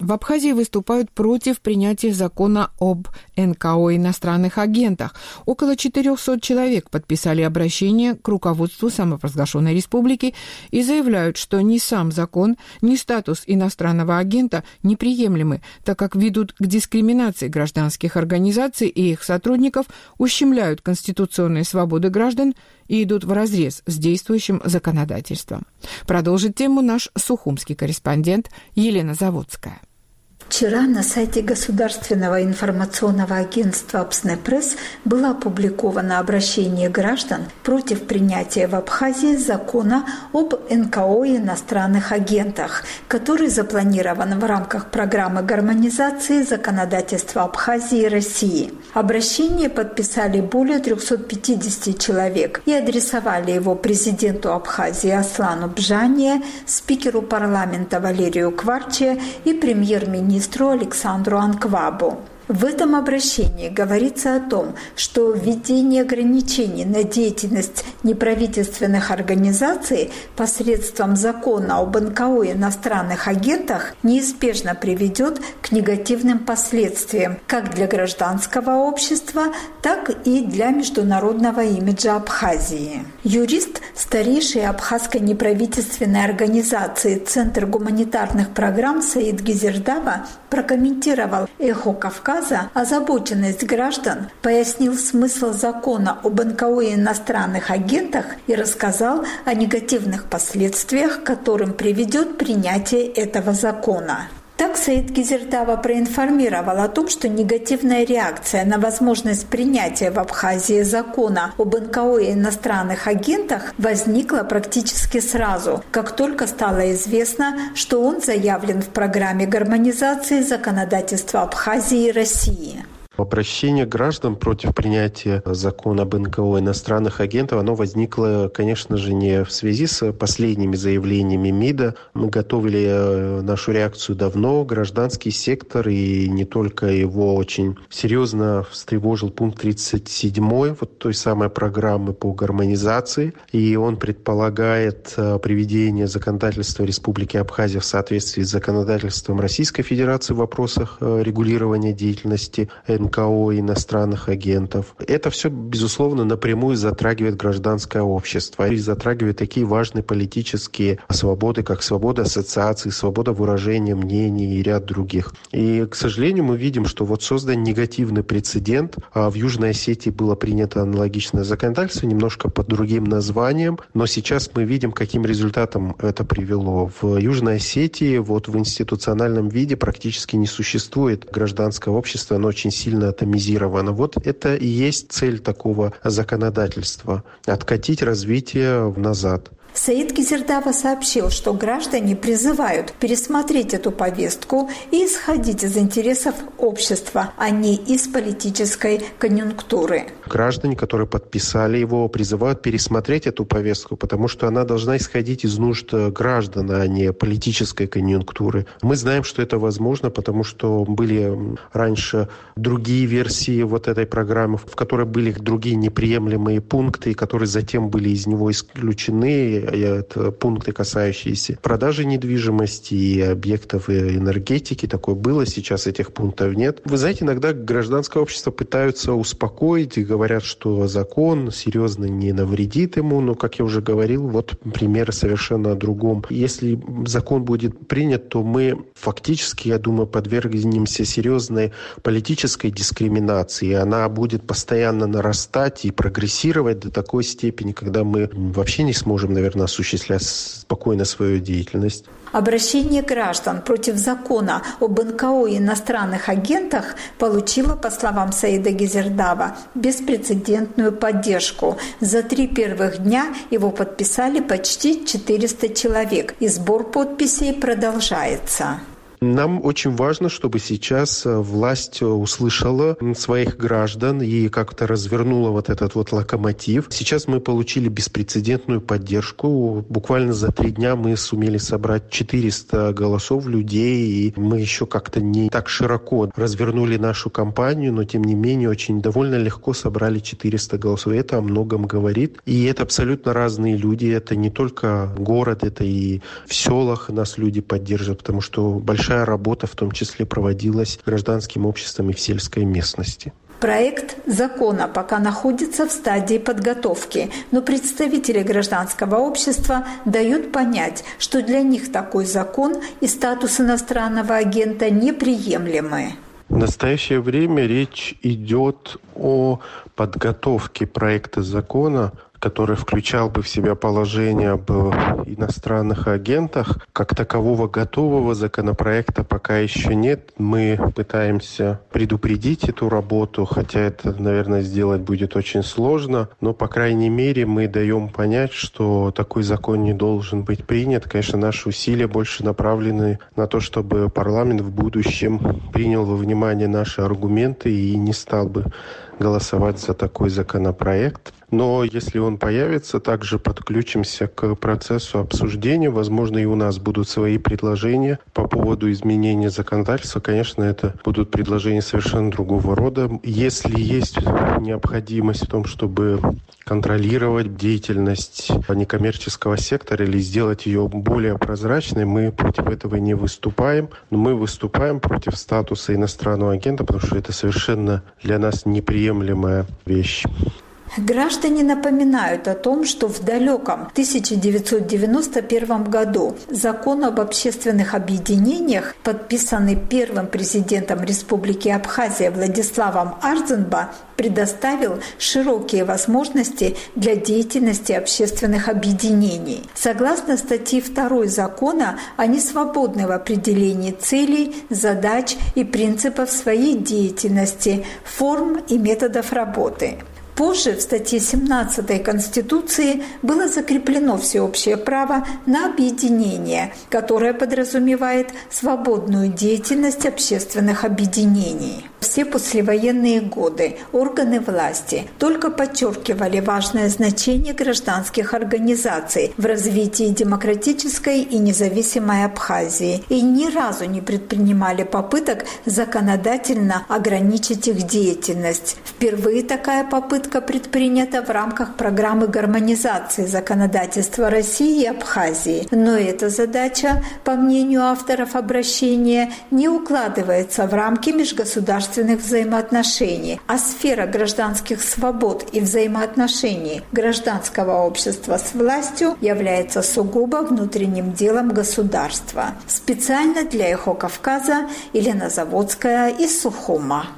в Абхазии выступают против принятия закона об НКО иностранных агентах. Около 400 человек подписали обращение к руководству самопровозглашенной республики и заявляют, что ни сам закон, ни статус иностранного агента неприемлемы, так как ведут к дискриминации гражданских организаций и их сотрудников, ущемляют конституционные свободы граждан и идут вразрез с действующим законодательством. Продолжит тему наш сухумский корреспондент Елена Заводская. Вчера на сайте Государственного информационного агентства «Апснепресс» было опубликовано обращение граждан против принятия в Абхазии закона об НКО и иностранных агентах, который запланирован в рамках программы гармонизации законодательства Абхазии и России. Обращение подписали более 350 человек и адресовали его президенту Абхазии Аслану Бжане, спикеру парламента Валерию Кварче и премьер-министру Александру Анквабу. В этом обращении говорится о том, что введение ограничений на деятельность неправительственных организаций посредством закона об НКО и иностранных агентах неизбежно приведет к негативным последствиям как для гражданского общества, так и для международного имиджа Абхазии. Юрист старейшей абхазской неправительственной организации «Центр гуманитарных программ» Саид Гизердава прокомментировал «Эхо Кавказа» озабоченность граждан, пояснил смысл закона об НКО и иностранных агентах и рассказал о негативных последствиях, к которым приведет принятие этого закона. Так Саид Гизердава проинформировал о том, что негативная реакция на возможность принятия в Абхазии закона об НКО и иностранных агентах возникла практически сразу, как только стало известно, что он заявлен в программе гармонизации законодательства Абхазии и России. Обращение граждан против принятия закона об НКО иностранных агентов, оно возникло, конечно же, не в связи с последними заявлениями МИДа. Мы готовили нашу реакцию давно. Гражданский сектор, и не только его, очень серьезно встревожил пункт 37 вот той самой программы по гармонизации. И он предполагает приведение законодательства Республики Абхазия в соответствии с законодательством Российской Федерации в вопросах регулирования деятельности НКО иностранных агентов. Это все, безусловно, напрямую затрагивает гражданское общество и затрагивает такие важные политические свободы, как свобода ассоциаций, свобода выражения мнений и ряд других. И, к сожалению, мы видим, что вот создан негативный прецедент. В Южной Осетии было принято аналогичное законодательство, немножко под другим названием, но сейчас мы видим, каким результатом это привело. В Южной Осетии вот в институциональном виде практически не существует гражданского общества, оно очень сильно атомизировано. Вот это и есть цель такого законодательства – откатить развитие назад. Саид Гизердава сообщил, что граждане призывают пересмотреть эту повестку и исходить из интересов общества, а не из политической конъюнктуры. Граждане, которые подписали его, призывают пересмотреть эту повестку, потому что она должна исходить из нужд граждан, а не политической конъюнктуры. Мы знаем, что это возможно, потому что были раньше другие версии вот этой программы, в которой были другие неприемлемые пункты, которые затем были из него исключены. Это пункты, касающиеся продажи недвижимости и объектов энергетики. Такое было, сейчас этих пунктов нет. Вы знаете, иногда гражданское общество пытаются успокоить и говорят, что закон серьезно не навредит ему. Но, как я уже говорил, вот примеры совершенно о другом. Если закон будет принят, то мы фактически, я думаю, подвергнемся серьезной политической дискриминации. Она будет постоянно нарастать и прогрессировать до такой степени, когда мы вообще не сможем, наверное, осуществлять спокойно свою деятельность. Обращение граждан против закона об НКО и иностранных агентах получило, по словам Саида Гизердава, беспрецедентную поддержку. За 3 первых дня его подписали почти 400 человек, и сбор подписей продолжается. Нам очень важно, чтобы сейчас власть услышала своих граждан и как-то развернула вот этот вот локомотив. Сейчас мы получили беспрецедентную поддержку. Буквально за 3 дня мы сумели собрать 400 голосов людей, и мы еще как-то не так широко развернули нашу кампанию, но тем не менее очень довольно легко собрали 400 голосов. Это о многом говорит. И это абсолютно разные люди. Это не только город, это и в селах нас люди поддерживают, потому что большая большая работа, в том числе, проводилась гражданским обществом и в сельской местности. Проект закона пока находится в стадии подготовки, но представители гражданского общества дают понять, что для них такой закон и статус иностранного агента неприемлемы. В настоящее время речь идет о подготовке проекта закона, который включал бы в себя положение об иностранных агентах. Как такового готового законопроекта пока еще нет. Мы пытаемся предупредить эту работу, хотя это, наверное, сделать будет очень сложно. Но, по крайней мере, мы даем понять, что такой закон не должен быть принят. Конечно, наши усилия больше направлены на то, чтобы парламент в будущем принял во внимание наши аргументы и не стал бы голосовать за такой законопроект. Но если он появится, также подключимся к процессу обсуждения. Возможно, и у нас будут свои предложения по поводу изменения законодательства. Конечно, это будут предложения совершенно другого рода. Если есть необходимость в том, чтобы контролировать деятельность некоммерческого сектора или сделать ее более прозрачной, мы против этого не выступаем. Но мы выступаем против статуса иностранного агента, потому что это совершенно для нас неприемлемая вещь. Граждане напоминают о том, что в далеком 1991 году закон об общественных объединениях, подписанный первым президентом Республики Абхазия Владиславом Арзенба, предоставил широкие возможности для деятельности общественных объединений. Согласно статье 2 закона, они свободны в определении целей, задач и принципов своей деятельности, форм и методов работы. Позже в статье 17 Конституции было закреплено всеобщее право на объединение, которое подразумевает свободную деятельность общественных объединений. Все послевоенные годы органы власти только подчеркивали важное значение гражданских организаций в развитии демократической и независимой Абхазии и ни разу не предпринимали попыток законодательно ограничить их деятельность. Впервые такая попытка предпринята в рамках программы гармонизации законодательства России и Абхазии. Но эта задача, по мнению авторов обращения, не укладывается в рамки межгосударственных взаимоотношений, а сфера гражданских свобод и взаимоотношений гражданского общества с властью является сугубо внутренним делом государства. Специально для Эхо Кавказа Елена Заводская из Сухума.